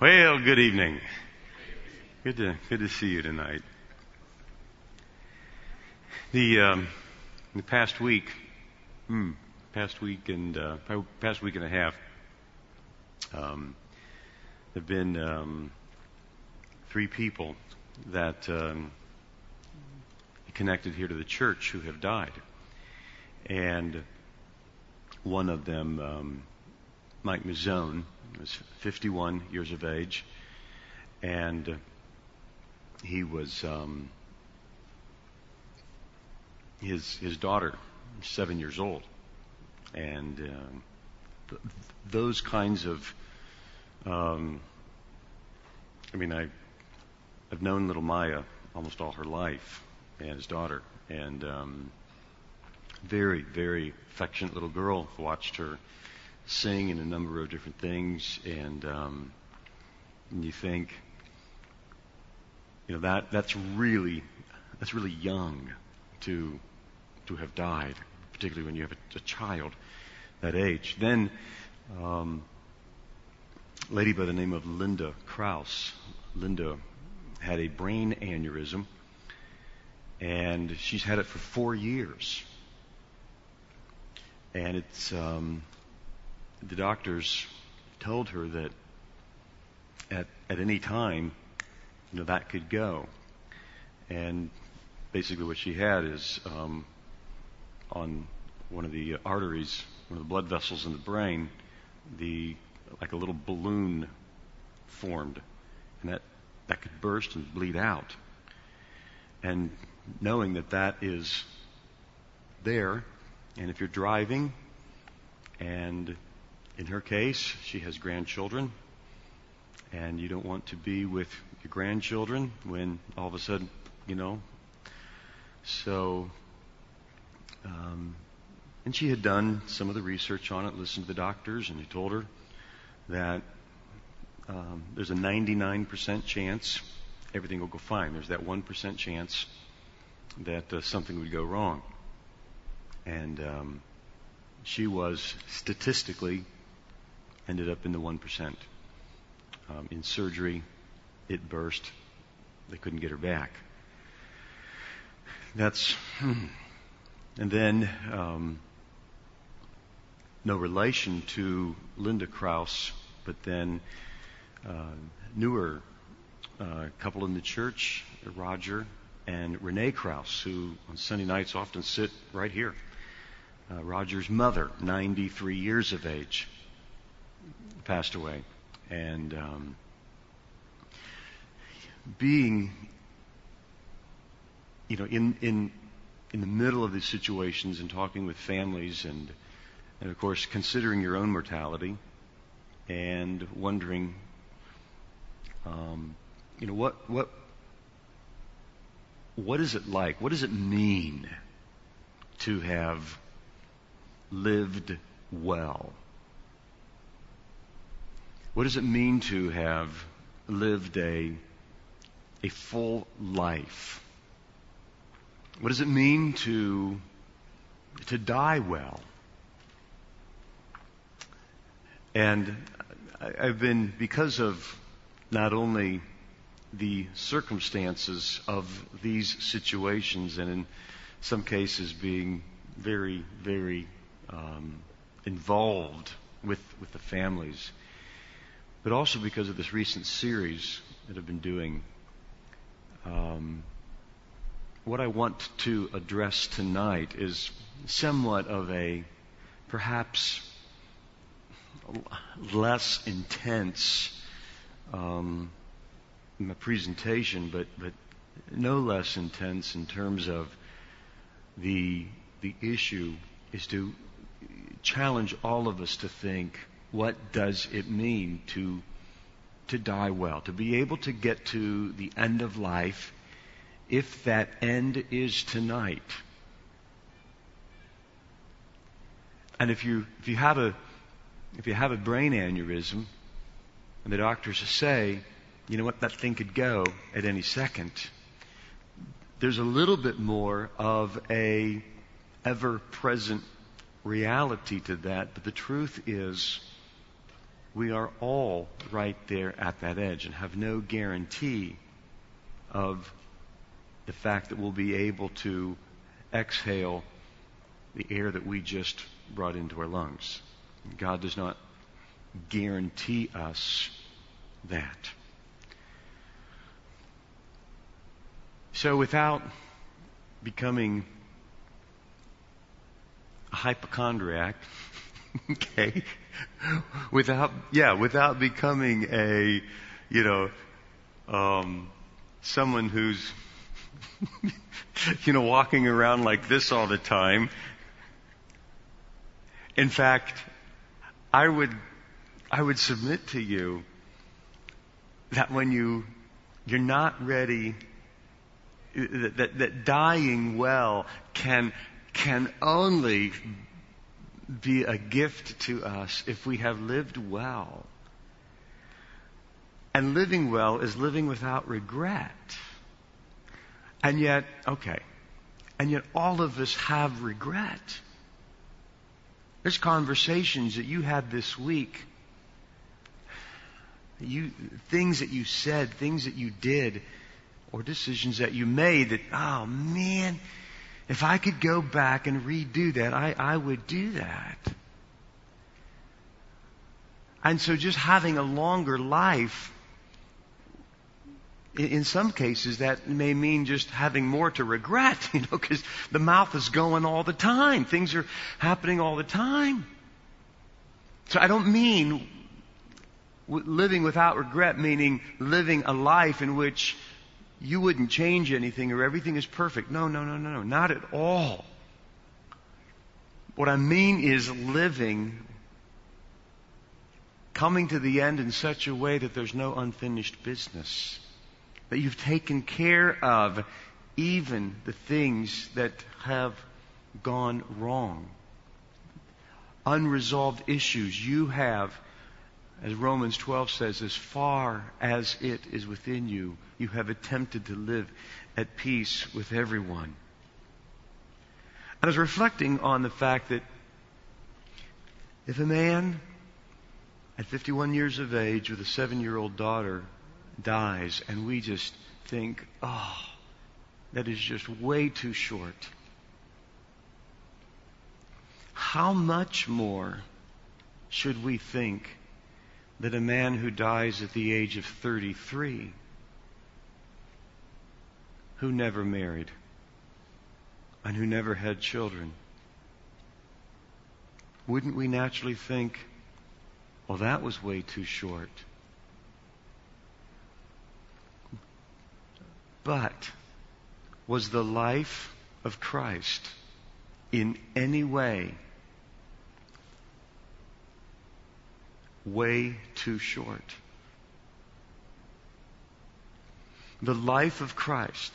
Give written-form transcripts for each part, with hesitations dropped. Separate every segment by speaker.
Speaker 1: Well, good evening. Good to see you tonight. The past week and past week and a half, there've been three people that connected here to the church who have died, and one of them, Mike Mazzone, was 51 years of age, and he was his daughter, 7 years old, and those kinds of I've known little Maya almost all her life, and his daughter, and very, very affectionate little girl. Watched her sing in a number of different things, and you think, that's really young to have died, particularly when you have a child that age. Then, a lady by the name of Linda Krause. Linda had a brain aneurysm, and she's had it for 4 years. And it's the doctors told her that at any time, that could go. And basically what she had is on one of the arteries, one of the blood vessels in the brain, like a little balloon formed, and that could burst and bleed out. And knowing that is there, and if you're driving, and in her case, she has grandchildren, and you don't want to be with your grandchildren when all of a sudden, So, and she had done some of the research on it, listened to the doctors, and they told her that there's a 99% chance everything will go fine. There's that 1% chance that something would go wrong. And she was statistically ended up in the 1%. In surgery, it burst. They couldn't get her back. And then, no relation to Linda Krause, but then newer couple in the church, Roger and Renee Krause, who on Sunday nights often sit right here. Roger's mother, 93 years of age, passed away. And being, in the middle of these situations and talking with families and of course considering your own mortality and wondering, what is it like? What does it mean to have lived well? What does it mean to have lived a full life? What does it mean to die well? And I've been, because of not only the circumstances of these situations, and in some cases being very, very involved with the families, but also because of this recent series that I've been doing. What I want to address tonight is somewhat of a perhaps less intense presentation, but no less intense in terms of the issue is to challenge all of us to think, what does it mean to die well, to be able to get to the end of life, if that end is tonight? And if you have a brain aneurysm, and the doctors say, that thing could go at any second, there's a little bit more of a ever-present reality to that. But the truth is, we are all right there at that edge and have no guarantee of the fact that we'll be able to exhale the air that we just brought into our lungs. God does not guarantee us that. So without becoming a hypochondriac, okay, without becoming a, someone who's, walking around like this all the time. In fact, I would submit to you that when you're not ready, that dying well can only be a gift to us if we have lived well. And living well is living without regret. And yet all of us have regret. There's conversations that you had this week, things that you said, things that you did, or decisions that you made that, oh man, if I could go back and redo that, I would do that. And so just having a longer life, in some cases that may mean just having more to regret, because the mouth is going all the time. Things are happening all the time. So I don't mean living without regret, meaning living a life in which you wouldn't change anything or everything is perfect. No, not at all. What I mean is coming to the end in such a way that there's no unfinished business. That you've taken care of even the things that have gone wrong. Unresolved issues you have, as Romans 12 says, as far as it is within you, you have attempted to live at peace with everyone. I was reflecting on the fact that if a man at 51 years of age with a 7-year-old daughter dies and we just think, oh, that is just way too short, how much more should we think that a man who dies at the age of 33, who never married and who never had children, wouldn't we naturally think, well, that was way too short? But was the life of Christ in any way too short? The life of Christ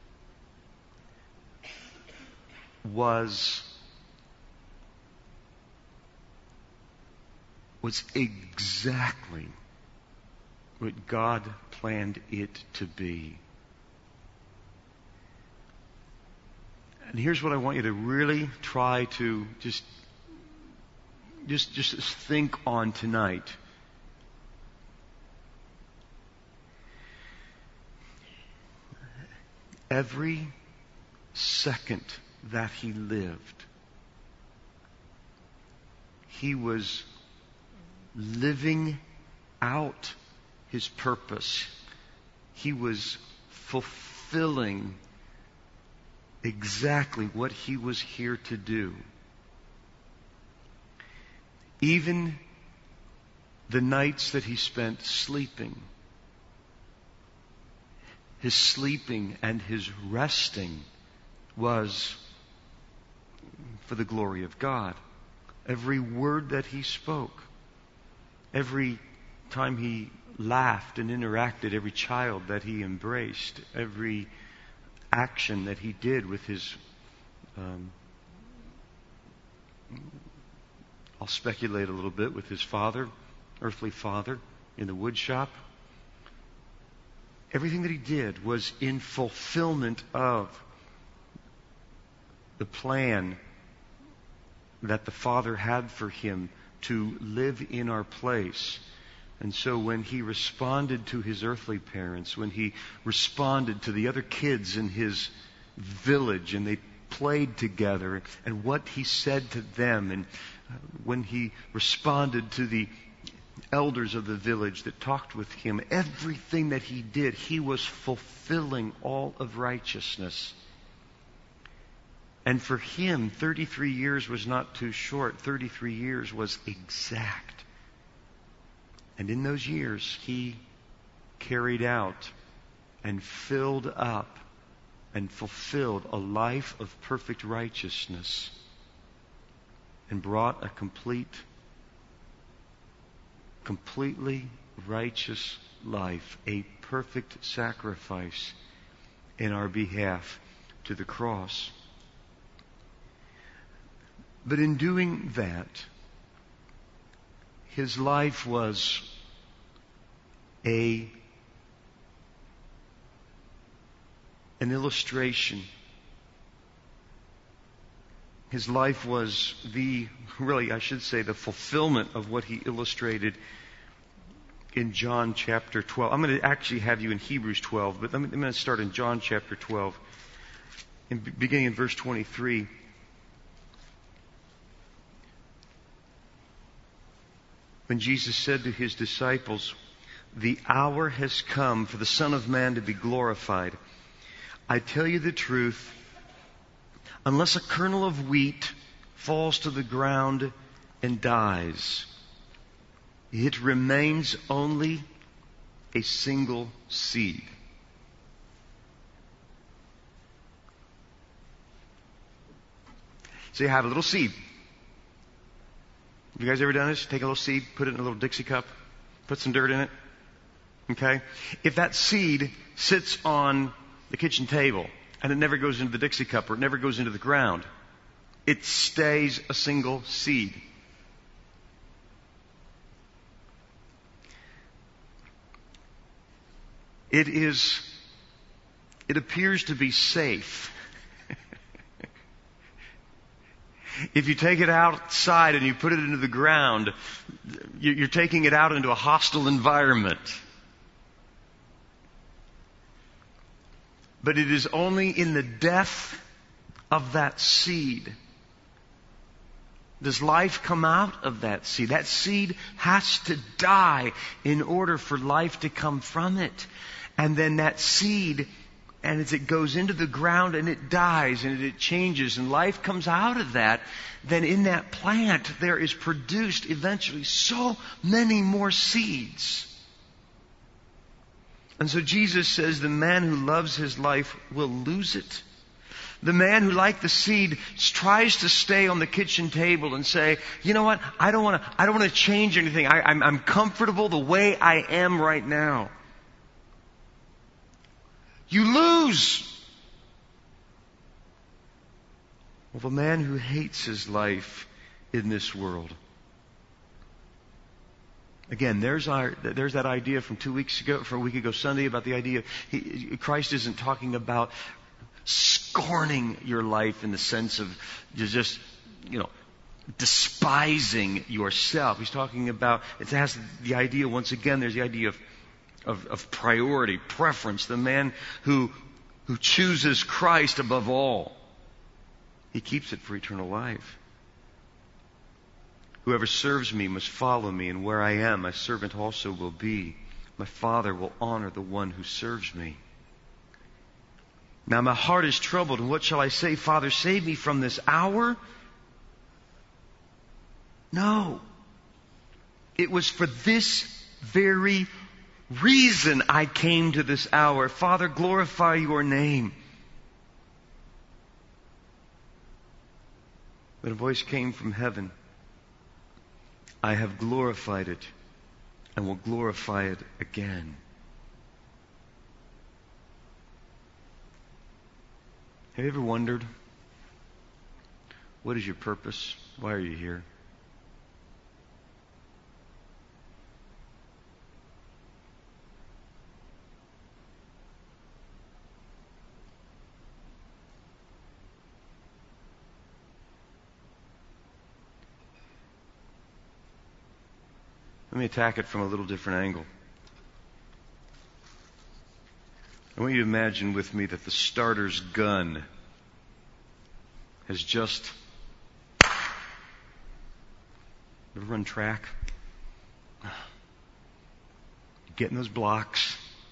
Speaker 1: was exactly what God planned it to be. And here's what I want you to really try to just think on tonight. Every second that he lived, he was living out his purpose. He was fulfilling exactly what he was here to do. Even the nights that he spent sleeping, his sleeping and his resting was for the glory of God. Every word that he spoke, every time he laughed and interacted, every child that he embraced, every action that he did with his, I'll speculate a little bit, with his father, earthly father, in the wood shop. Everything that he did was in fulfillment of the plan that the Father had for him to live in our place. And so when he responded to his earthly parents, when he responded to the other kids in his village and they played together, and what he said to them, and when he responded to the elders of the village that talked with him, everything that he did, he was fulfilling all of righteousness. And for him, 33 years was not too short. 33 years was exact. And in those years, he carried out and filled up and fulfilled a life of perfect righteousness and brought a completely righteous life, a perfect sacrifice in our behalf to the cross. But in doing that, his life was an illustration. His life was the fulfillment of what he illustrated in John chapter 12. I'm going to actually have you in Hebrews 12, but I'm going to start in John chapter 12, beginning in verse 23. When Jesus said to his disciples, "The hour has come for the Son of Man to be glorified. I tell you the truth, unless a kernel of wheat falls to the ground and dies, it remains only a single seed. So you have a little seed. Have you guys ever done this? Take a little seed, put it in a little Dixie cup, put some dirt in it. Okay? If that seed sits on the kitchen table and it never goes into the Dixie cup or it never goes into the ground, it stays a single seed. It appears to be safe. If you take it outside and you put it into the ground, you're taking it out into a hostile environment. But it is only in the death of that seed does life come out of that seed. That seed has to die in order for life to come from it. And then that seed, and as it goes into the ground and it dies and it changes and life comes out of that, then in that plant there is produced eventually so many more seeds. And so Jesus says the man who loves his life will lose it. The man who, like the seed, tries to stay on the kitchen table and say, you know what, I don't want to change anything. I'm comfortable the way I am right now. You lose. Well, the man who hates his life in this world. Again, there's that idea from a week ago Sunday about the idea Christ isn't talking about scorning your life in the sense of just, despising yourself. He's talking about, it has the idea, once again, there's the idea of priority, preference. The man who chooses Christ above all, he keeps it for eternal life. Whoever serves me must follow me, and where I am, my servant also will be. My Father will honor the one who serves me. Now my heart is troubled, and what shall I say? Father, save me from this hour? No. It was for this very reason I came to this hour. Father, glorify your name. But a voice came from heaven. I have glorified it and will glorify it again. Have you ever wondered, what is your purpose? Why are you here? Let me attack it from a little different angle. I want you to imagine with me that the starter's gun has just... Ever run track? You get in those blocks.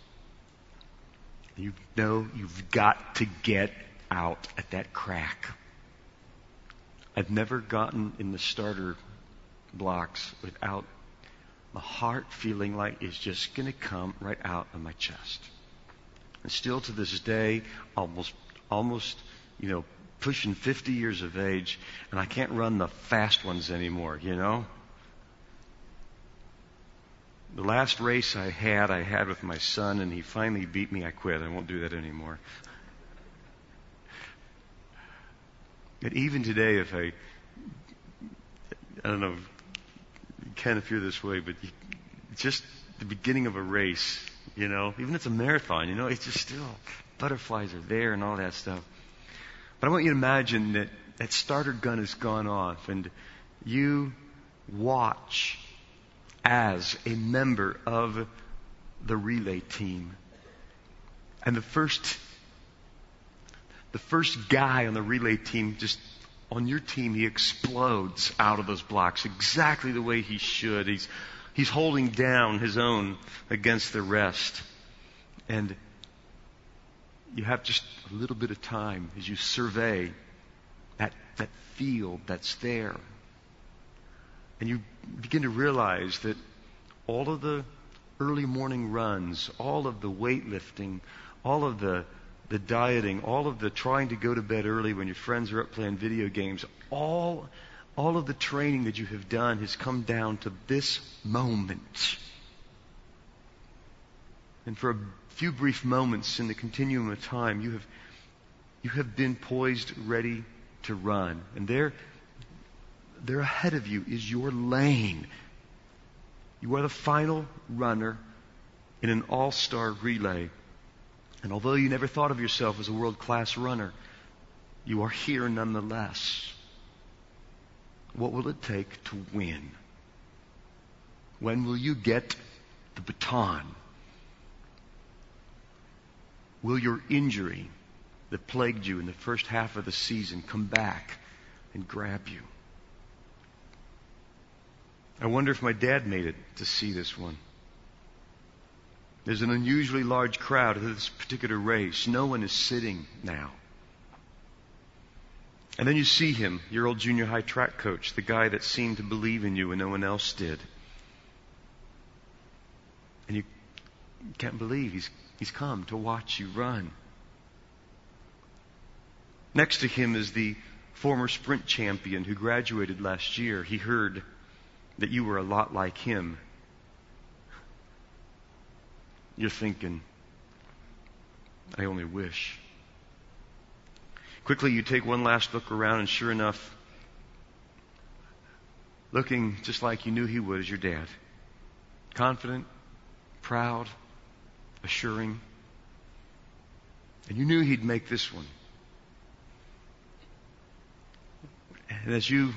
Speaker 1: You know you've got to get out at that crack. I've never gotten in the starter blocks without my heart feeling like it's just going to come right out of my chest. And still to this day, almost, pushing 50 years of age, and I can't run the fast ones anymore, The last race I had with my son, and he finally beat me. I quit. I won't do that anymore. But even today, if I don't know, Ken, if you're this way, but just the beginning of a race, even if it's a marathon, it's just still, butterflies are there and all that stuff. But I want you to imagine that that starter gun has gone off, and you watch as a member of the relay team. And the first guy on the relay team, just on your team, he explodes out of those blocks exactly the way he should. He's holding down his own against the rest. And you have just a little bit of time as you survey that field that's there. And you begin to realize that all of the early morning runs, all of the weightlifting, all of the dieting, all of the trying to go to bed early when your friends are up playing video games, all of the training that you have done has come down to this moment. And for a few brief moments in the continuum of time, you have been poised, ready to run. And there ahead of you is your lane. You are the final runner in an all-star relay. And although you never thought of yourself as a world-class runner, you are here nonetheless. What will it take to win? When will you get the baton? Will your injury that plagued you in the first half of the season come back and grab you? I wonder if my dad made it to see this one. There's an unusually large crowd at this particular race. No one is sitting now. And then you see him, your old junior high track coach, the guy that seemed to believe in you when no one else did. And you can't believe he's come to watch you run. Next to him is the former sprint champion who graduated last year. He heard that you were a lot like him. You're thinking, I only wish. Quickly, you take one last look around, and sure enough, looking just like you knew he would, is your dad. Confident, proud, assuring. And you knew he'd make this one. And as you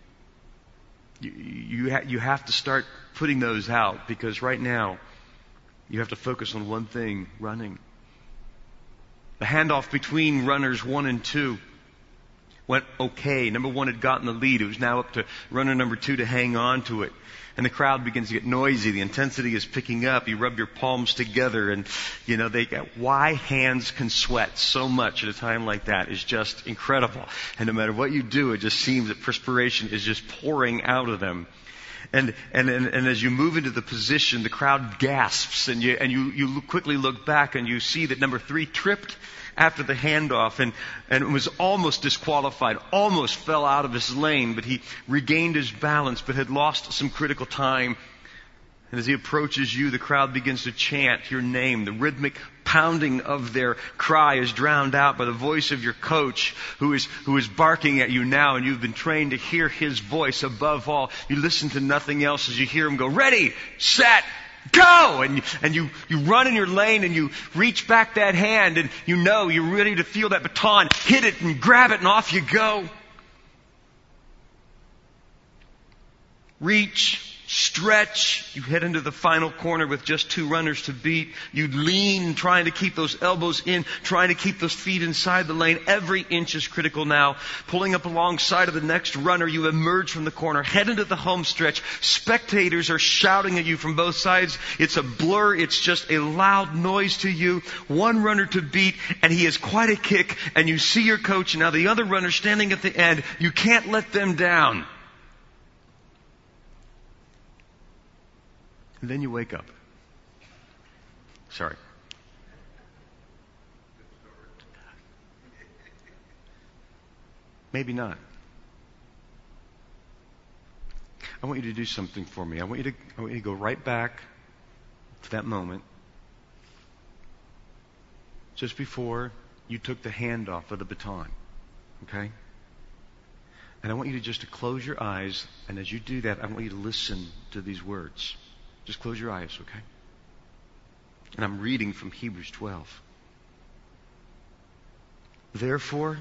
Speaker 1: have to start putting those out, because right now you have to focus on one thing: running. The handoff between runners 1 and 2 went okay. Number 1 had gotten the lead. It was now up to runner number 2 to hang on to it. And the crowd begins to get noisy. The intensity is picking up. You rub your palms together, and why hands can sweat so much at a time like that is just incredible. And no matter what you do, it just seems that perspiration is just pouring out of them. And as you move into the position, the crowd gasps, and you quickly look back and you see that number 3 tripped after the handoff and was almost disqualified, almost fell out of his lane, but he regained his balance, but had lost some critical time. And as he approaches you, the crowd begins to chant your name. The rhythmic pounding of their cry is drowned out by the voice of your coach, who is barking at you now, and you've been trained to hear his voice above all. You listen to nothing else as you hear him go, "Ready, set, go!" And you run in your lane, and you reach back that hand, and you're ready to feel that baton, hit it and grab it, and off you go. Reach,
Speaker 2: stretch. You head into the final corner with just 2 runners to beat. You lean, trying to keep those elbows in, trying to keep those feet inside the lane. Every inch is critical now. Pulling up alongside of the next runner, you emerge from the corner, head into the home stretch. Spectators are shouting at you from both sides. It's a blur. It's just a loud noise to you. 1 runner to beat, and he has quite a kick, and you see your coach, and now the other runner standing at the end. You can't let them down. And then you wake up. Sorry. Maybe not. I want you to do something for me. I want you to go right back to that moment just before you took the hand off of the baton. Okay? And I want you to close your eyes, and as you do that, I want you to listen to these words. Just close your eyes, okay? And I'm reading from Hebrews 12. Therefore,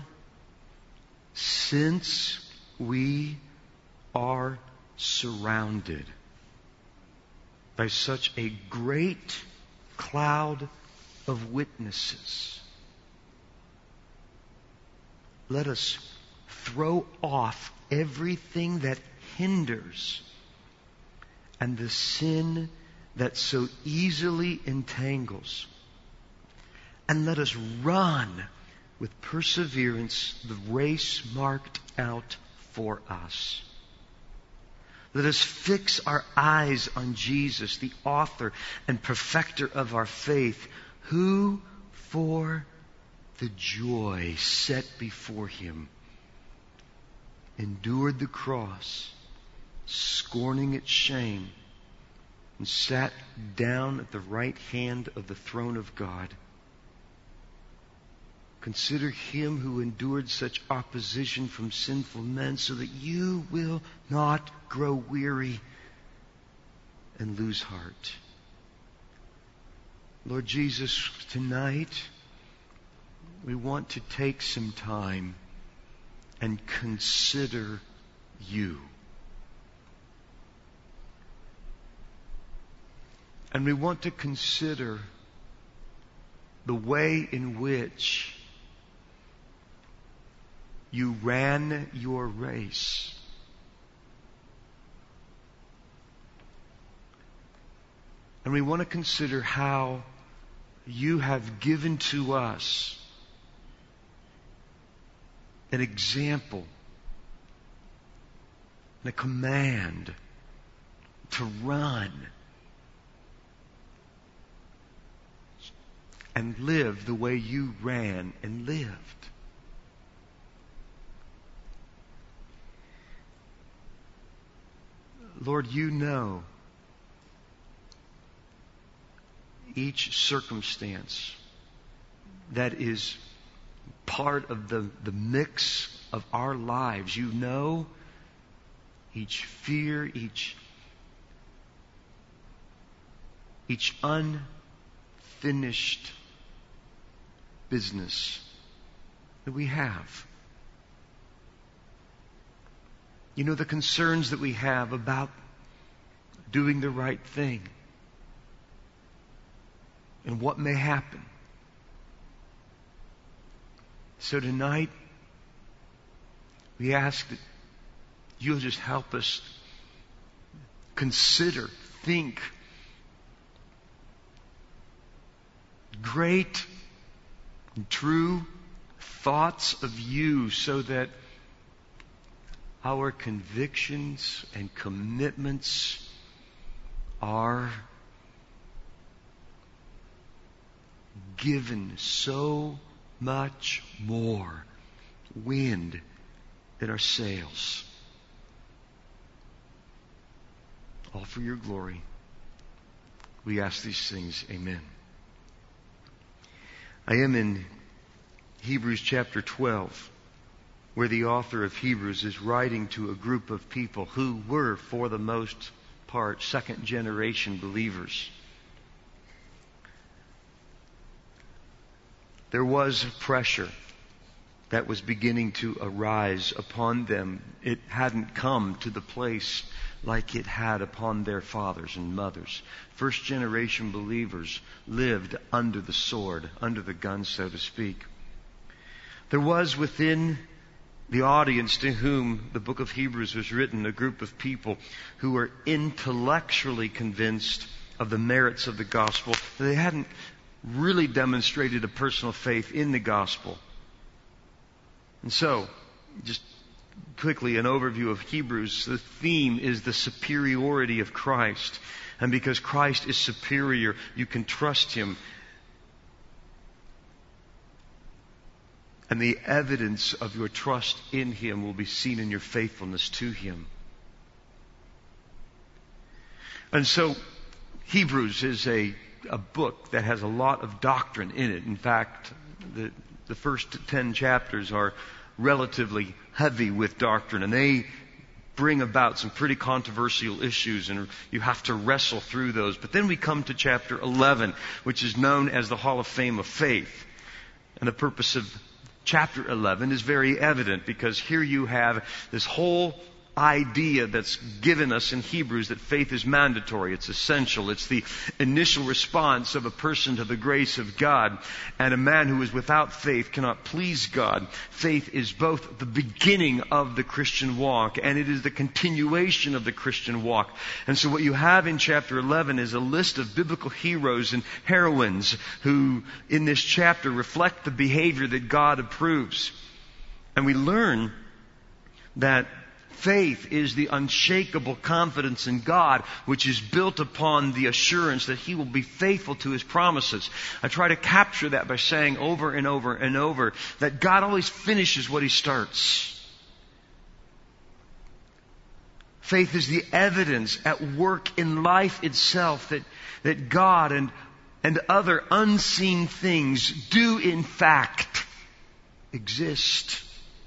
Speaker 2: since we are surrounded by such a great cloud of witnesses, let us throw off everything that hinders and the sin that so easily entangles, and let us run with perseverance the race marked out for us. Let us fix our eyes on Jesus, the author and perfecter of our faith, who for the joy set before him endured the cross, scorning its shame, and sat down at the right hand of the throne of God. Consider him who endured such opposition from sinful men, so that you will not grow weary and lose heart. Lord Jesus, tonight we want to take some time and consider you. And we want to consider the way in which you ran your race. And we want to consider how you have given to us an example and a command to run and live the way you ran and lived. Lord, you know each circumstance that is part of the mix of our lives. You know each fear, each unfinished business that we have. You know the concerns that we have about doing the right thing and what may happen. So tonight, we ask that you'll just help us consider, think great and true thoughts of you, so that our convictions and commitments are given so much more wind in our sails. All for your glory. We ask these things. Amen. I am in Hebrews chapter 12, where the author of Hebrews is writing to a group of people who were, for the most part, second-generation believers. There was pressure that was beginning to arise upon them. It hadn't come to the place like it had upon their fathers and mothers. First generation believers lived under the sword, under the gun, so to speak. There was within the audience to whom the book of Hebrews was written a group of people who were intellectually convinced of the merits of the gospel. They hadn't really demonstrated a personal faith in the gospel. And so, just quickly an overview of Hebrews. The theme is the superiority of Christ. And because Christ is superior, you can trust Him. And the evidence of your trust in Him will be seen in your faithfulness to Him. And so, Hebrews is a book that has a lot of doctrine in it. In fact, the first 10 chapters are relatively heavy with doctrine, and they bring about some pretty controversial issues, and you have to wrestle through those. But then we come to chapter 11, which is known as the Hall of Fame of Faith. And the purpose of chapter 11 is very evident, because here you have this whole idea that's given us in Hebrews that faith is mandatory, it's essential, it's the initial response of a person to the grace of God, and a man who is without faith cannot please God. Faith is both the beginning of the Christian walk and it is the continuation of the Christian walk. And so what you have in chapter 11 is a list of biblical heroes and heroines who in this chapter reflect the behavior that God approves. And we learn that faith is the unshakable confidence in God, which is built upon the assurance that He will be faithful to His promises. I try to capture that by saying over and over and over that God always finishes what He starts. Faith is the evidence at work in life itself that God and other unseen things do in fact exist.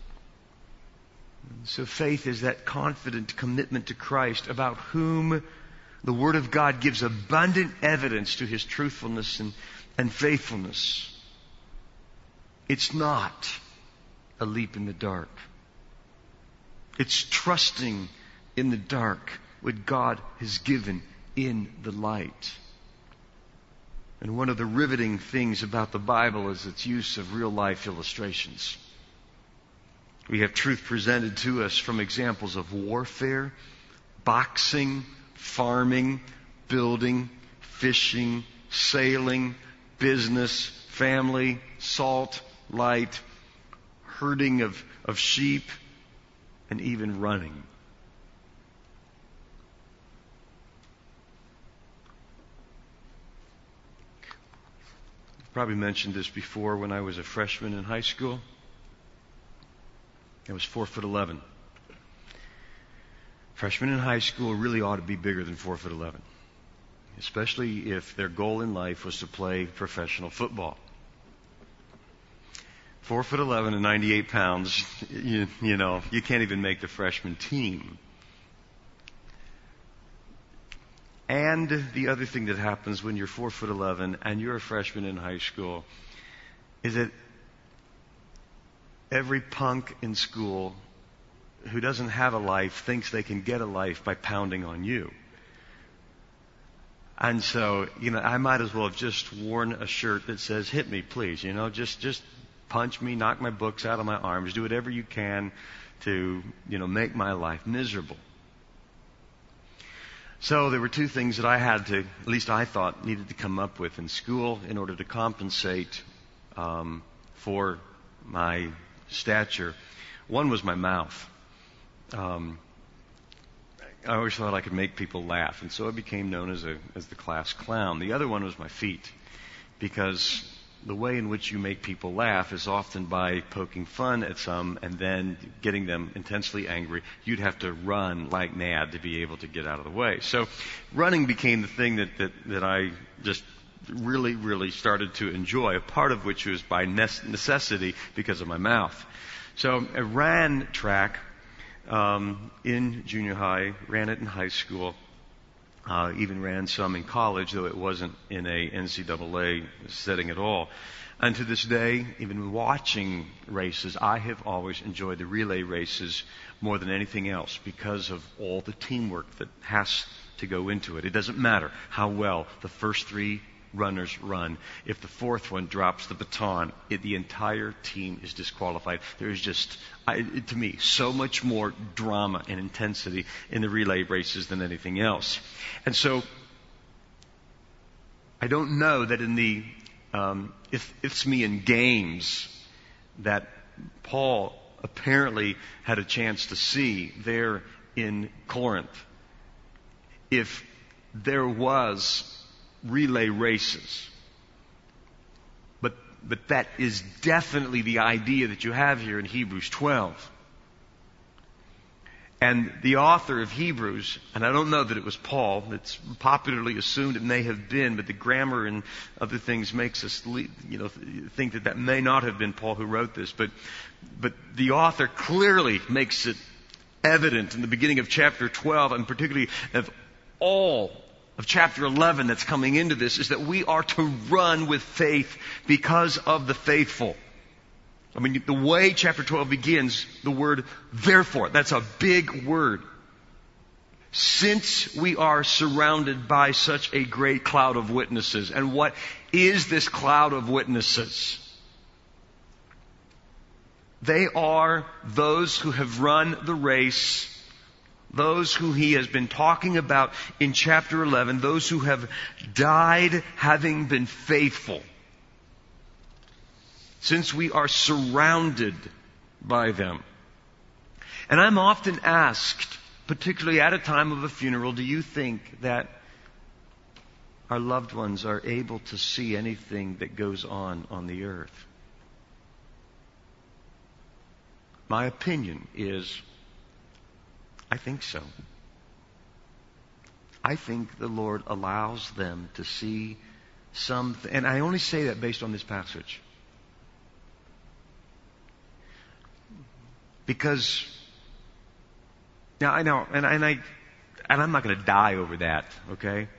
Speaker 2: So faith is that confident commitment to Christ, about whom the Word of God gives abundant evidence to His truthfulness and faithfulness. It's not a leap in the dark. It's trusting in the dark what God has given in the light. And one of the riveting things about the Bible is its use of real-life illustrations. We have truth presented to us from examples of warfare, boxing, farming, building, fishing, sailing, business, family, salt, light, herding of sheep, and even running. I've probably mentioned this before. When I was a freshman in high school, I was 4'11". Freshmen in high school really ought to be bigger than 4'11", especially if their goal in life was to play professional football. 4'11" and 98 pounds, you know, you can't even make the freshman team. And the other thing that happens when you're 4'11" and you're a freshman in high school is that every punk in school who doesn't have a life thinks they can get a life by pounding on you. And so, I might as well have just worn a shirt that says, "Hit me, please." Just punch me, knock my books out of my arms, do whatever you can to, make my life miserable. So there were two things that I had to, at least I thought, needed to come up with in school in order to compensate for my stature. One was my mouth. I always thought I could make people laugh, and so I became known as the class clown. The other one was my feet, because the way in which you make people laugh is often by poking fun at some and then getting them intensely angry. You'd have to run like mad to be able to get out of the way. So running became the thing that I just really, really started to enjoy, a part of which was by necessity because of my mouth. So I ran track in junior high, ran it in high school.
Speaker 1: Even ran some in college, though it wasn't in a NCAA setting at all. And to this day, even watching races, I have always enjoyed the relay races more than anything else because of all the teamwork that has to go into it. It doesn't matter how well the first three runners run. If the fourth one drops the baton, the entire team is disqualified. There is just, to me, so much more drama and intensity in the relay races than anything else. And so, I don't know that in the Isthmian Games that Paul apparently had a chance to see there in Corinth, if there was relay races. But that is definitely the idea that you have here in Hebrews 12. And the author of Hebrews, and I don't know that it was Paul, it's popularly assumed it may have been, but the grammar and other things makes us think that may not have been Paul who wrote this. But the author clearly makes it evident in the beginning of chapter 12, and particularly of all of chapter 11 that's coming into this, is that we are to run with faith because of the faithful. I mean, the way chapter 12 begins, the word therefore, that's a big word. Since we are surrounded by such a great cloud of witnesses. And what is this cloud of witnesses? They are those who have run the race, those who he has been talking about in chapter 11, those who have died having been faithful. Since we are surrounded by them. And I'm often asked, particularly at a time of a funeral, do you think that our loved ones are able to see anything that goes on the earth? My opinion is, I think so. I think the Lord allows them to see something, and I only say that based on this passage. Because now I know, and I'm not going to die over that, okay?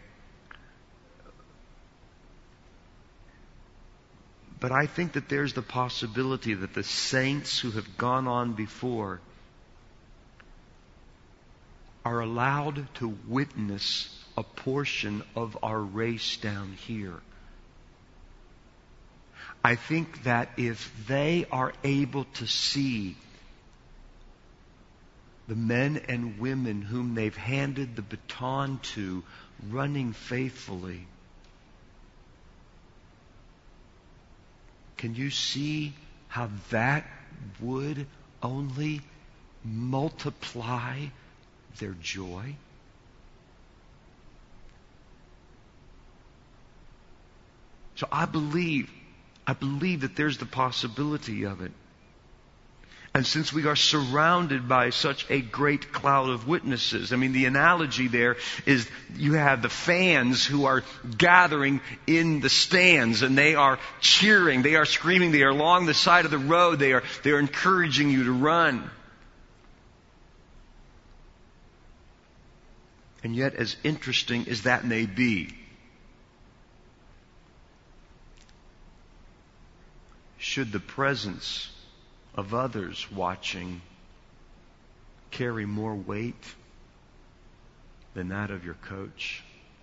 Speaker 1: But I think that there's the possibility that the saints who have gone on before are allowed to witness a portion of our race down here. I think that if they are able to see the men and women whom they've handed the baton to running faithfully, can you see how that would only multiply their joy? So I believe that there's the possibility of it. And since we are surrounded by such a great cloud of witnesses, I mean, the analogy there is you have the fans who are gathering in the stands and they are cheering, they are screaming, they are along the side of the road, they are encouraging you to run. And yet, as interesting as that may be, should the presence of others watching carry more weight than that of your coach?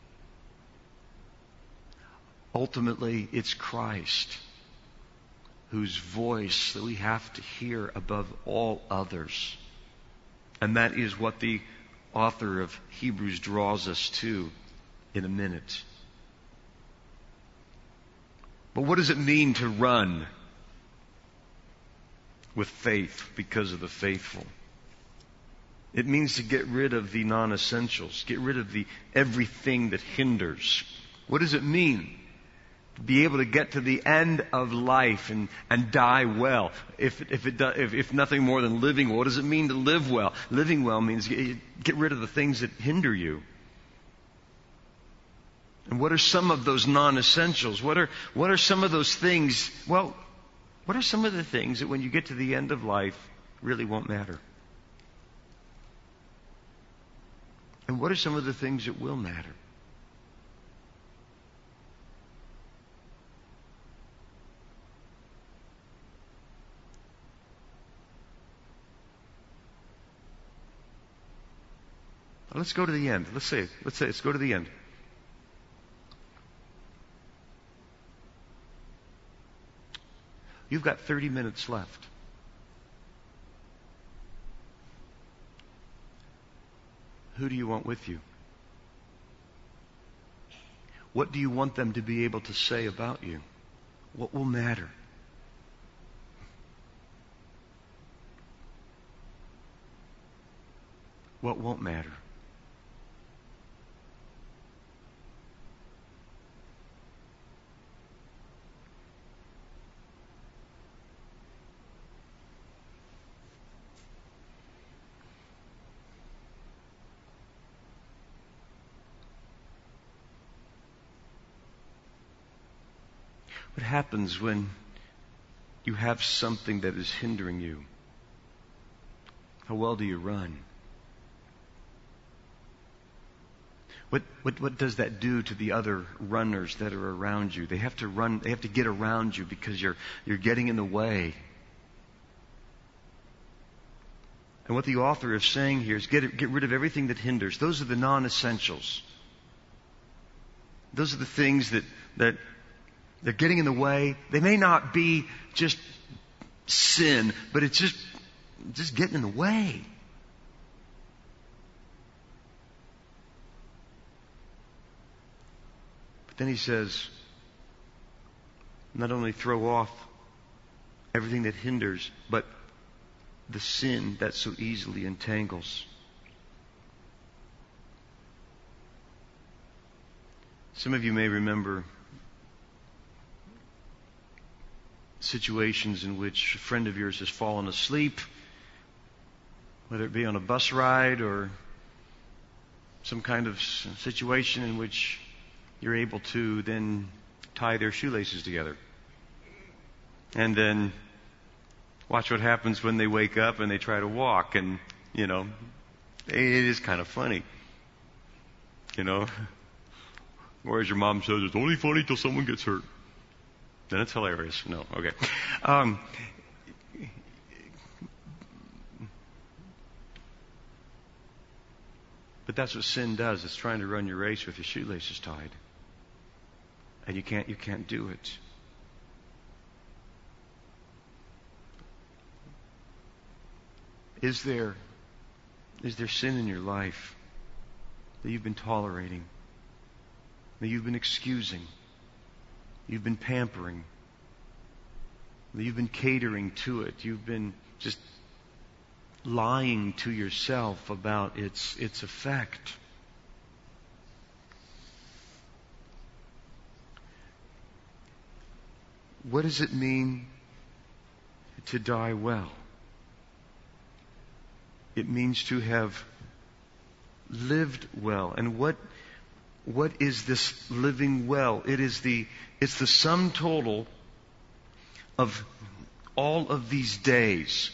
Speaker 1: Ultimately, it's Christ whose voice that we have to hear above all others. And that is what the author of Hebrews draws us to in a minute. But what does it mean to run with faith because of the faithful? It means to get rid of the non-essentials, get rid of the everything that hinders. What does it mean? To be able to get to the end of life and die well. If nothing more than living well. What does it mean to live well? Living well means get rid of the things that hinder you. And what are some of those non-essentials? What are some of those things? Well, what are some of the things that when you get to the end of life really won't matter?
Speaker 2: And what are some of the things that will matter? Let's go to the end. Let's go to the end. You've got 30 minutes left. Who do you want with you? What do you want them to be able to say about you? What will matter? What won't matter? What happens when you have something that is hindering you? How well do you run? What does that do to the other runners that are around you? They have to run, they have to get around you because you're getting in the way. And what the author is saying here is get rid of everything that hinders. Those are the non-essentials. Those are the things that they're getting in the way. They may not be just sin, but it's just getting in the way. But then he says, not only throw off everything that hinders, but the sin that so easily entangles. Some of you may remember situations in which a friend of yours has fallen asleep, whether it be on a bus ride or some kind of situation in which you're able to then tie their shoelaces together. And then watch what happens when they wake up and they try to walk. And, it is kind of funny. Or as your mom says, it's only funny till someone gets hurt. Then it's hilarious. No, okay. But that's what sin does. It's trying to run your race with your shoelaces tied. And you can't do it. Is there sin in your life that you've been tolerating, that you've been excusing, you've been pampering, that you've been catering to it, you've been just lying to yourself about its effect? What does it mean to die well? It means to have lived well. And what is this living well? It's the sum total of all of these days.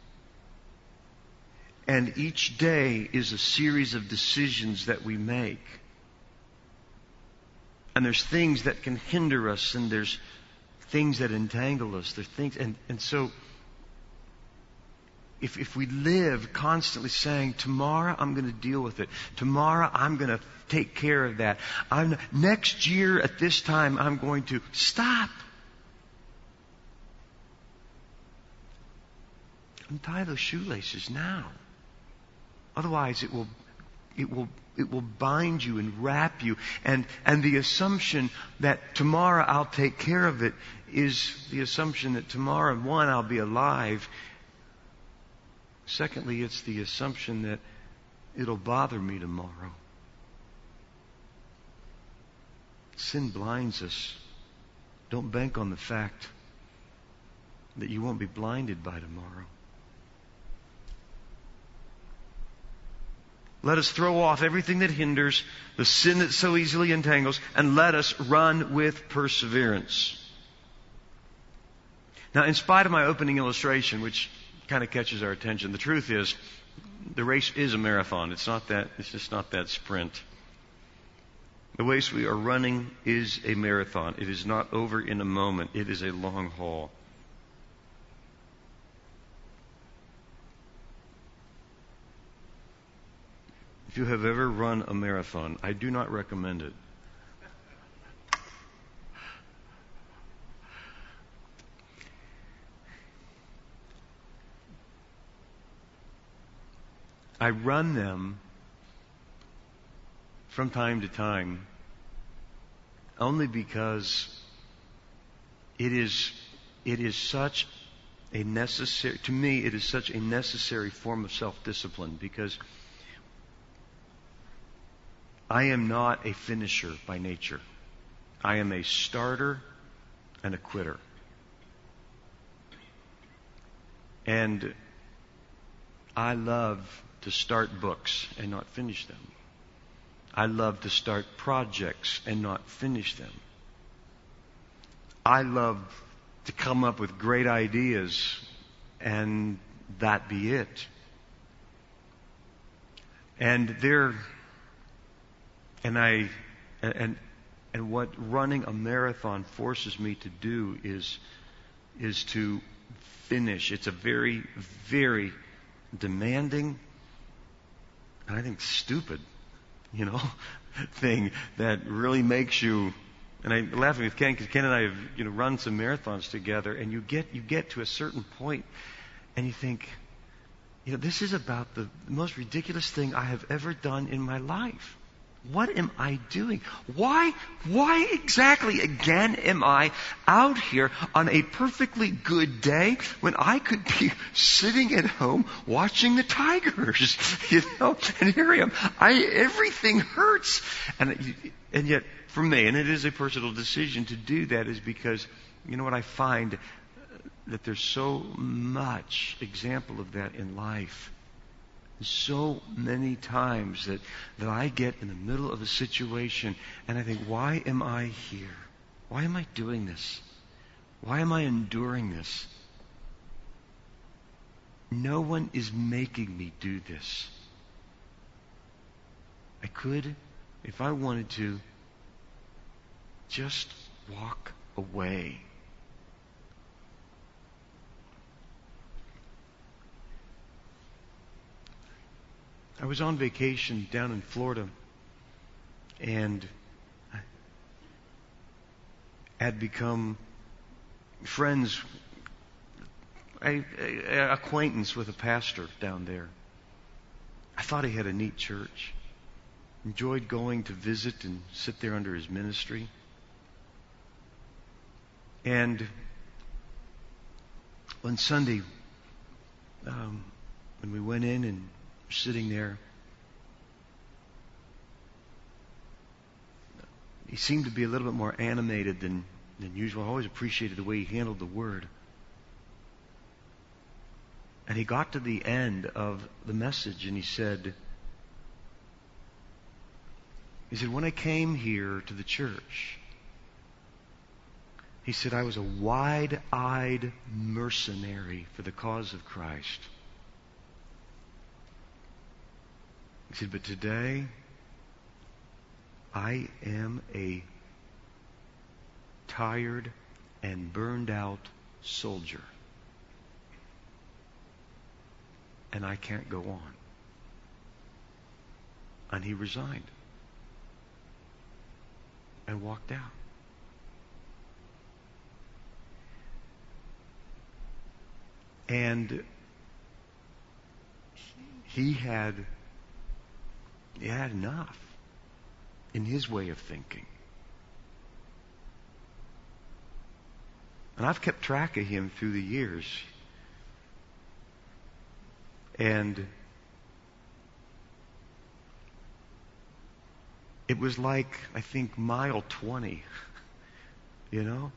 Speaker 2: And each day is a series of decisions that we make. And there's things that can hinder us, and there's things that entangle us. There's things, and so if we live constantly saying, tomorrow I'm going to deal with it. Tomorrow I'm going to take care of that. Next year at this time I'm going to stop. Untie those shoelaces now. Otherwise it will bind you and wrap you. And the assumption that tomorrow I'll take care of it is the assumption that tomorrow, one, I'll be alive. Secondly, it's the assumption that it'll bother me tomorrow. Sin blinds us. Don't bank on the fact that you won't be blinded by tomorrow. Let us throw off everything that hinders, the sin that so easily entangles, and let us run with perseverance. Now, in spite of my opening illustration, which kind of catches our attention, the truth is,
Speaker 1: the race is a marathon. It's just not that sprint. The race we are running is a marathon. It is not over in a moment. It is a long haul. If you have ever run a marathon, I do not recommend it. I run them from time to time only because it is such a necessary, to me, it is such a necessary form of self-discipline, because I am not a finisher by nature. I am a starter and a quitter. And I love to start books and not finish them. I love to start projects and not finish them. I love to come up with great ideas and that be it. And what running a marathon forces me to do is to finish. It's a very, very demanding, and I think stupid, thing that really makes you. And I'm laughing with Ken, because Ken and I have run some marathons together, and you get to a certain point, and you think, this is about the most ridiculous thing I have ever done in my life. What am I doing? Why exactly again am I out here on a perfectly good day when I could be sitting at home watching the Tigers, and here I am. Everything hurts. And yet for me, and it is a personal decision to do that, is because, what I find, that there's so much example of that in life. So many times that I get in the middle of a situation and I think, why am I here? Why am I doing this? Why am I enduring this? No one is making me do this. I could, if I wanted to, just walk away. I was on vacation down in Florida, and I had become friends, an acquaintance with a pastor down there. I thought he had a neat church. Enjoyed going to visit and sit there under his ministry. And one Sunday, when we went in and sitting there, he seemed to be a little bit more animated than usual. I always appreciated the way he handled the word. And he got to the end of the message and he said, when I came here to the church, he said, I was a wide-eyed mercenary for the cause of Christ. He said, but today, I am a tired and burned out soldier. And I can't go on. And he resigned. And walked out. And he had enough in his way of thinking. And I've kept track of him through the years. And it was like, I think, mile 20, And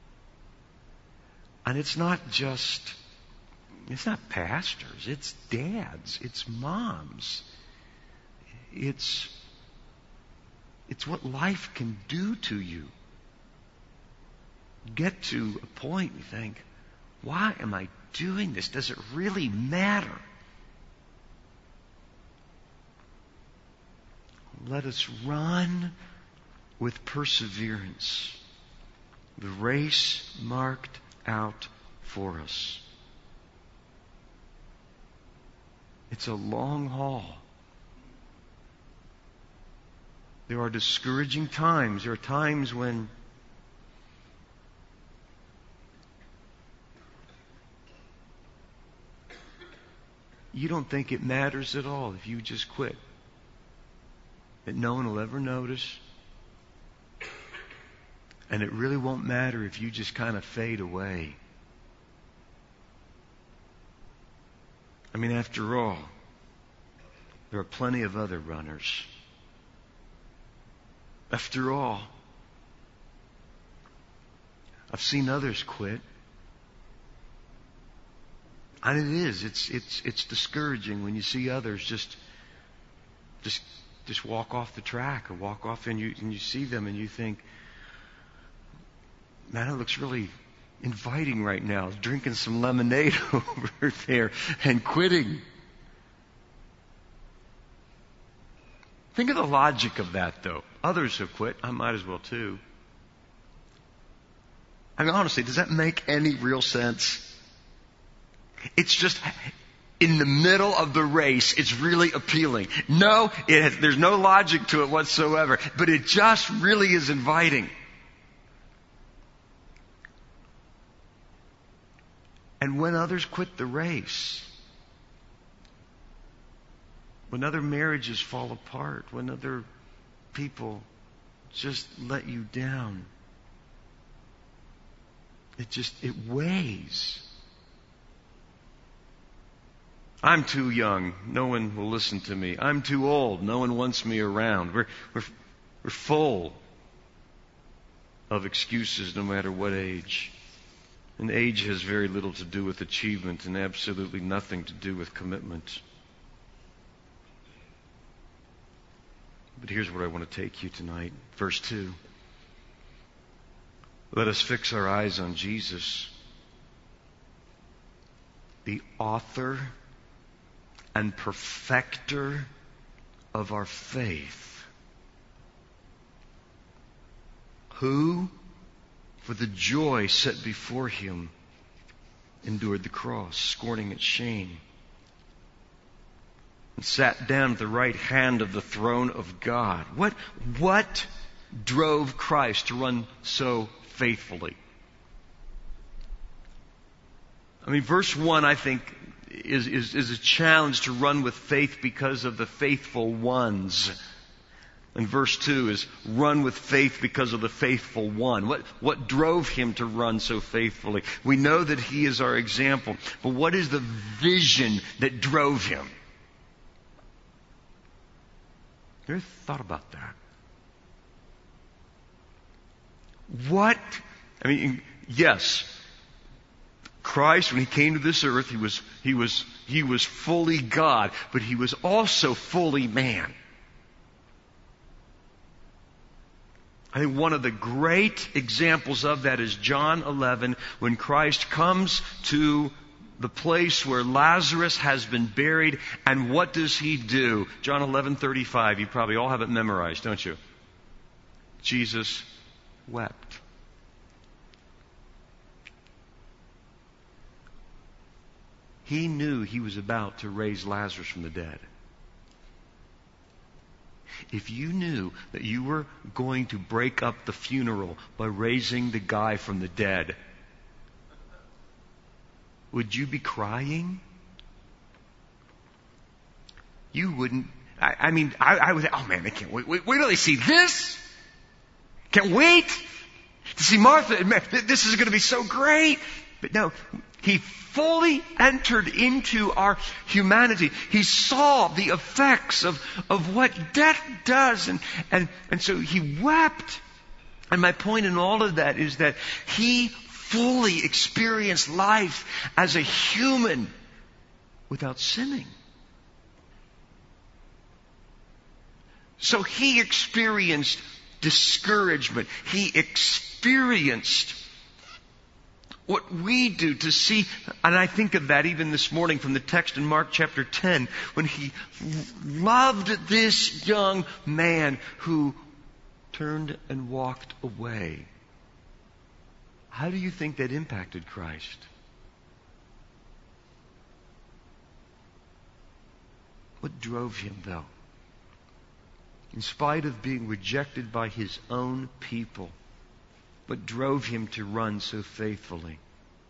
Speaker 1: it's not pastors, it's dads, it's moms. It's what life can do to you. Get to a point you think, why am I doing this? Does it really matter?
Speaker 2: let us run with perseverance the race marked out for us. It's a long haul. There are discouraging times. There are times when you don't think it matters at all if you just quit. That no one will ever notice. And it really won't matter if you just kind of fade away. I mean, after all, there are plenty of other runners. After all, I've seen others quit. And it's discouraging when you see others just walk off the track or walk off and you see them and you think, man, it looks really inviting right now, drinking some lemonade over there and quitting. Think of the logic of that, though. Others have quit. I might as well, too. I mean, honestly, does that make any real sense? It's just, in the middle of the race, it's really appealing. No, there's no logic to it whatsoever, but it just really is inviting. And when others quit the race, when other marriages fall apart, when other people just let you down, it weighs. I'm too young. No one will listen to me. I'm too old. No one wants me around. We're full of excuses no matter what age. And age has very little to do with achievement and absolutely nothing to do with commitment. But here's where I want to take you tonight. Verse 2. Let us fix our eyes on Jesus, the author and perfecter of our faith, who, for the joy set before him, endured the cross, scorning its shame, and sat down at the right hand of the throne of God. What drove Christ to run so faithfully? I mean, verse 1, I think, is a challenge to run with faith because of the faithful ones. And verse 2 is run with faith because of the faithful one. What drove him to run so faithfully? We know that he is our example. But what is the vision that drove him? You ever thought about that? Yes, Christ, when he came to this earth, he was fully God, but he was also fully man. I think one of the great examples of that is John 11, when Christ comes to the place where Lazarus has been buried, and what does he do? John 11:35. You probably all have it memorized, don't you? Jesus wept. He knew he was about to raise Lazarus from the dead. If you knew that you were going to break up the funeral by raising the guy from the dead, would you be crying? You wouldn't. I would. Oh man, I can't wait. Wait till they see this. Can't wait to see Martha. This is going to be so great. But no, he fully entered into our humanity. He saw the effects of what death does. And so he wept. And my point in all of that is that he fully experienced life as a human without sinning. So he experienced discouragement. He experienced what we do to see, and I think of that even this morning from the text in Mark chapter 10, when he loved this young man who turned and walked away. How do you think that impacted Christ? What drove him, though? In spite of being rejected by his own people, what drove him to run so faithfully?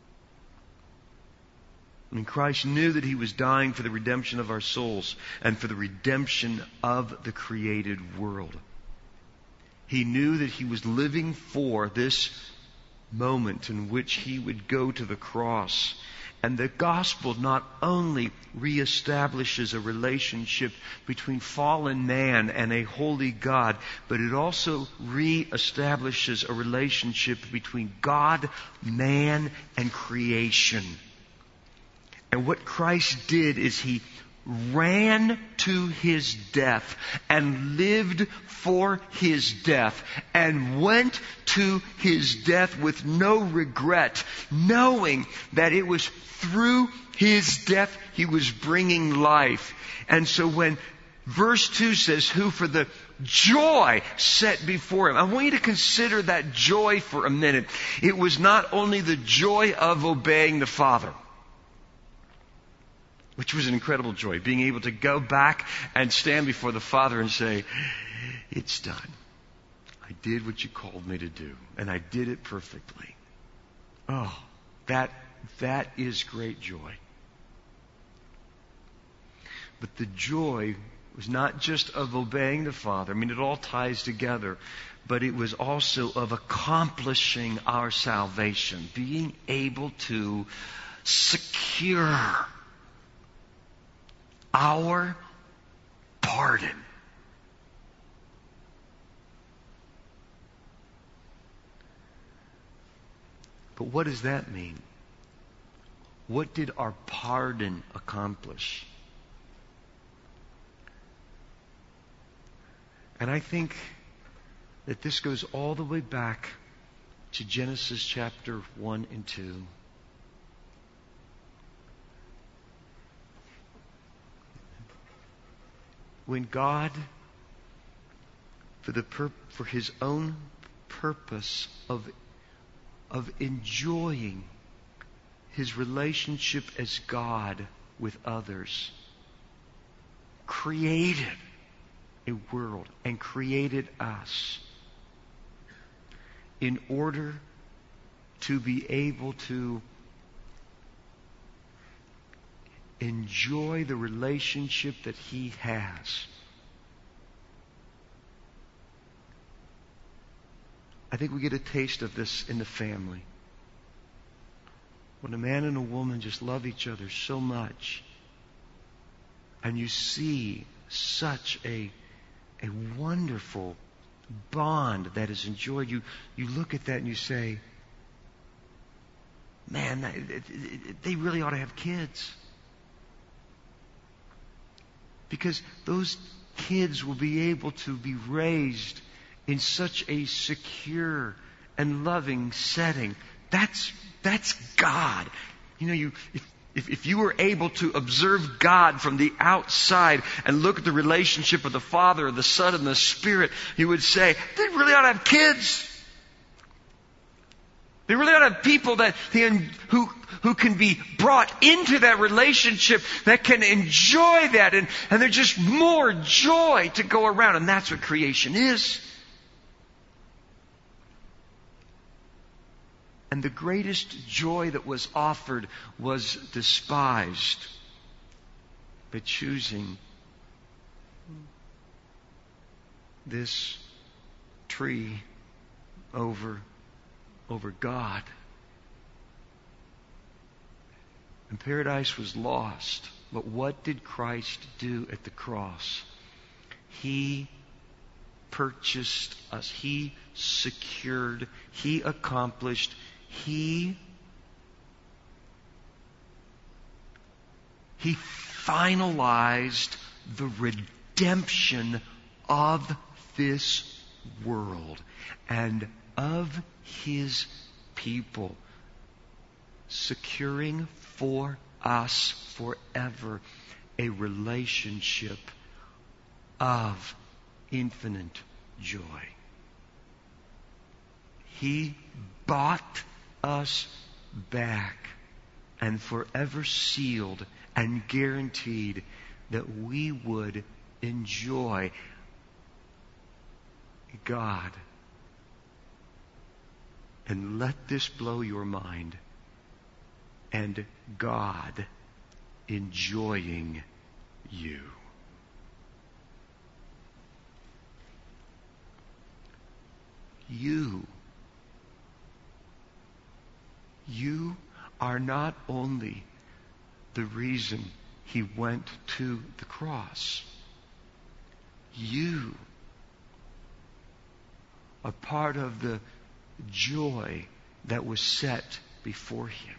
Speaker 2: I mean, Christ knew that he was dying for the redemption of our souls and for the redemption of the created world. He knew that he was living for this moment in which he would go to the cross. And the gospel not only reestablishes a relationship between fallen man and a holy God, but it also reestablishes a relationship between God, man, and creation. And what Christ did is he ran to his death and lived for his death and went to his death with no regret, knowing that it was through his death he was bringing life. And so when verse 2 says, who for the joy set before him. I want you to consider that joy for a minute. It was not only the joy of obeying the Father, which was an incredible joy, being able to go back and stand before the Father and say, it's done. I did what you called me to do, and I did it perfectly. Oh, that is great joy. But the joy was not just of obeying the Father. I mean, it all ties together. But it was also of accomplishing our salvation, being able to secure our pardon. But what does that mean? What did our pardon accomplish? And I think that this goes all the way back to Genesis chapter 1 and 2. When God, for his own purpose of enjoying his relationship as God with others, created a world and created us in order to be able to enjoy the relationship that he has. I think we get a taste of this in the family. When a man and a woman just love each other so much, and you see such a wonderful bond that is enjoyed, you look at that and you say, man, they really ought to have kids. Because those kids will be able to be raised in such a secure and loving setting. That's God. You know, if you were able to observe God from the outside and look at the relationship of the Father, the Son, and the Spirit, you would say, they really ought to have kids. They really ought to have people who can be brought into that relationship, that can enjoy that, and there's just more joy to go around. And that's what creation is. And the greatest joy that was offered was despised by choosing this tree over God. And paradise was lost. But what did Christ do at the cross? He purchased us. He secured. He accomplished. He finalized the redemption of this world and of his people. securing for us forever a relationship of infinite joy. He bought us back and forever sealed and guaranteed that we would enjoy God. And let this blow your mind. And God enjoying you. You are not only the reason He went to the cross. You are part of the joy that was set before Him.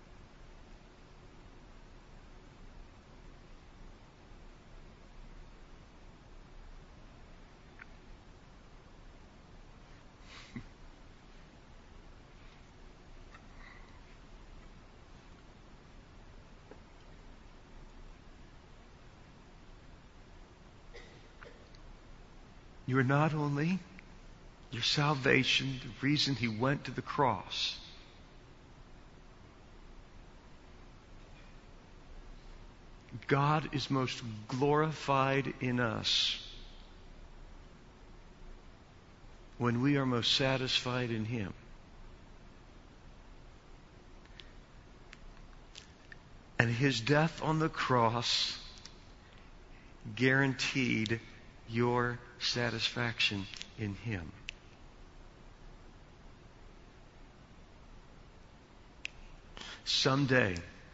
Speaker 2: You are not only your salvation, the reason He went to the cross. God is most glorified in us when we are most satisfied in Him. And His death on the cross guaranteed your satisfaction in Him. Someday,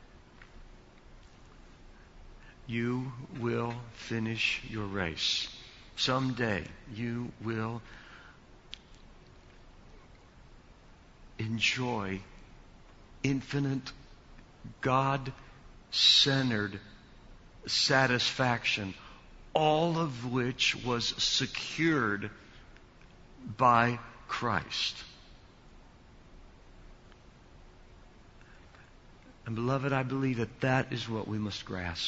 Speaker 2: you will finish your race. Someday, you will enjoy infinite, God-centered satisfaction, all of which was secured by Christ. And beloved, I believe that that is what we must grasp.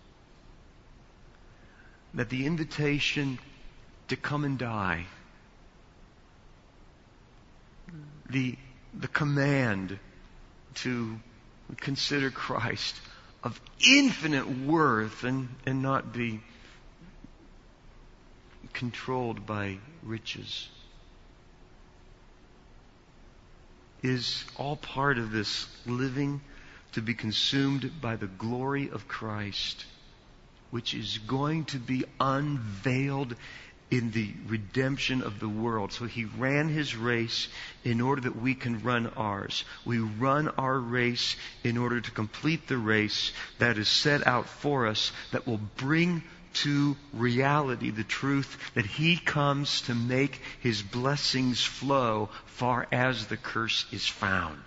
Speaker 2: That the invitation to come and die, the command to consider Christ of infinite worth and not be controlled by riches, is all part of this living to be consumed by the glory of Christ, which is going to be unveiled in the redemption of the world. So He ran His race in order that we can run ours. We run our race in order to complete the race that is set out for us, that will bring to reality the truth that He comes to make His blessings flow far as the curse is found.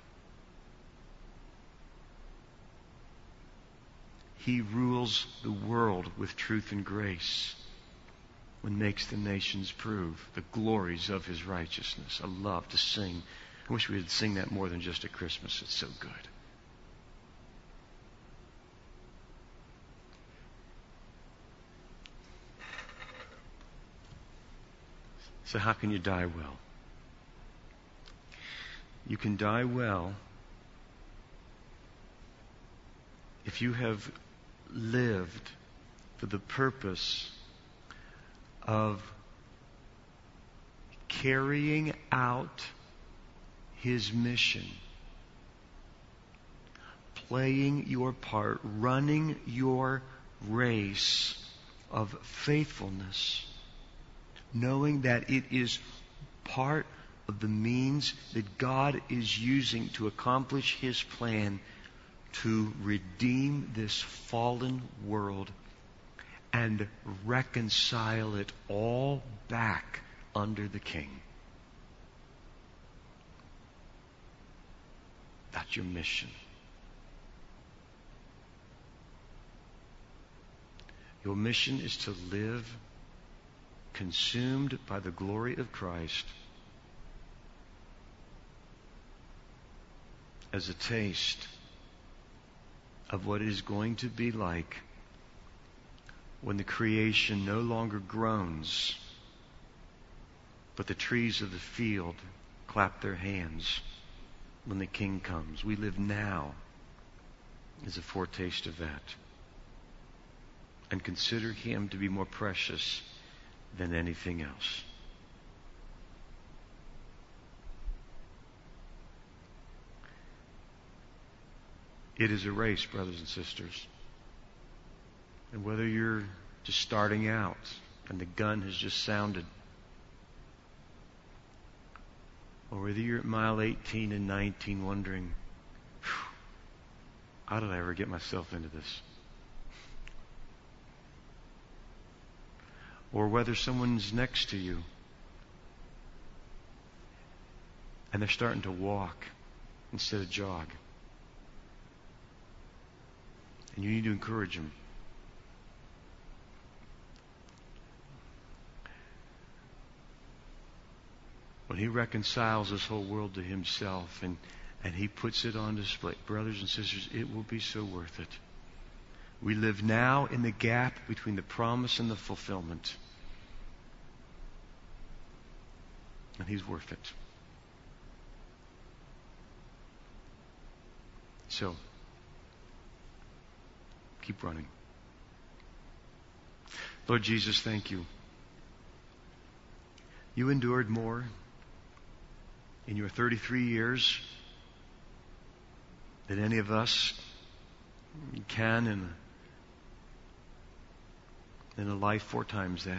Speaker 2: He rules the world with truth and grace and makes the nations prove the glories of His righteousness. I love to sing. I wish we would sing that more than just at Christmas. It's so good. So how can you die well? You can die well if you have lived for the purpose of carrying out His mission, playing your part, running your race of faithfulness, knowing that it is part of the means that God is using to accomplish His plan to redeem this fallen world and reconcile it all back under the King. That's your mission. Your mission is to live consumed by the glory of Christ as a taste of what it is going to be like when the creation no longer groans, but the trees of the field clap their hands when the King comes. We live now as a foretaste of that. And consider Him to be more precious than anything else. It is a race, brothers and sisters. And whether you're just starting out and the gun has just sounded, or whether you're at mile 18 and 19 wondering, how did I ever get myself into this? Or whether someone's next to you and they're starting to walk instead of jog. And you need to encourage them. When He reconciles this whole world to Himself and He puts it on display, brothers and sisters, it will be so worth it. We live now in the gap between the promise and the fulfillment. And He's worth it. So, keep running. Lord Jesus, thank You. You endured more in your 33 years than any of us can in a life 4 times that.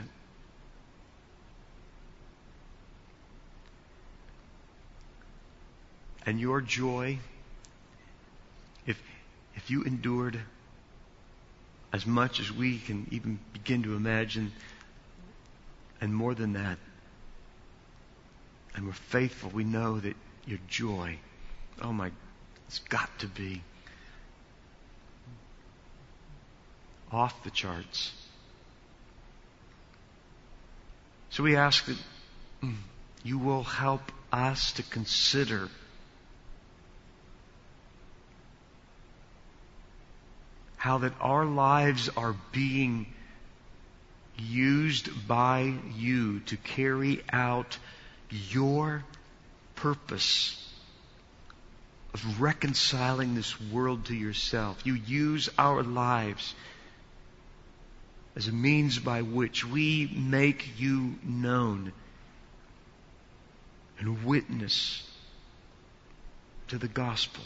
Speaker 2: And your joy, if You endured as much as we can even begin to imagine, and more than that, and we're faithful, we know that your joy, oh my, it's got to be off the charts. So we ask that You will help us to consider how that our lives are being used by You to carry out Your purpose of reconciling this world to Yourself. You use our lives as a means by which we make You known and witness to the gospel.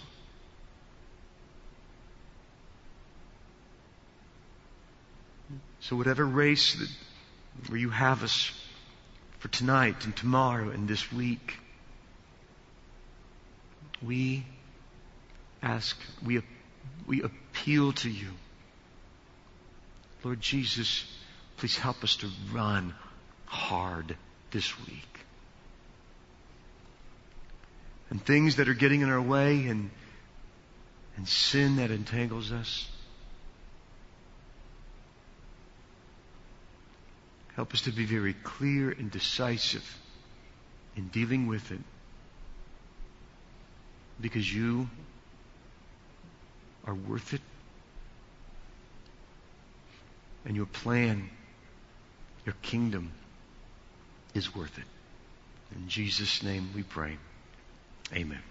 Speaker 2: So whatever race where You have us for tonight and tomorrow and this week, we ask, we appeal to You. Lord Jesus, please help us to run hard this week. And things that are getting in our way and sin that entangles us, help us to be very clear and decisive in dealing with it, because You are worth it, and Your plan, Your kingdom is worth it. In Jesus' name we pray. Amen.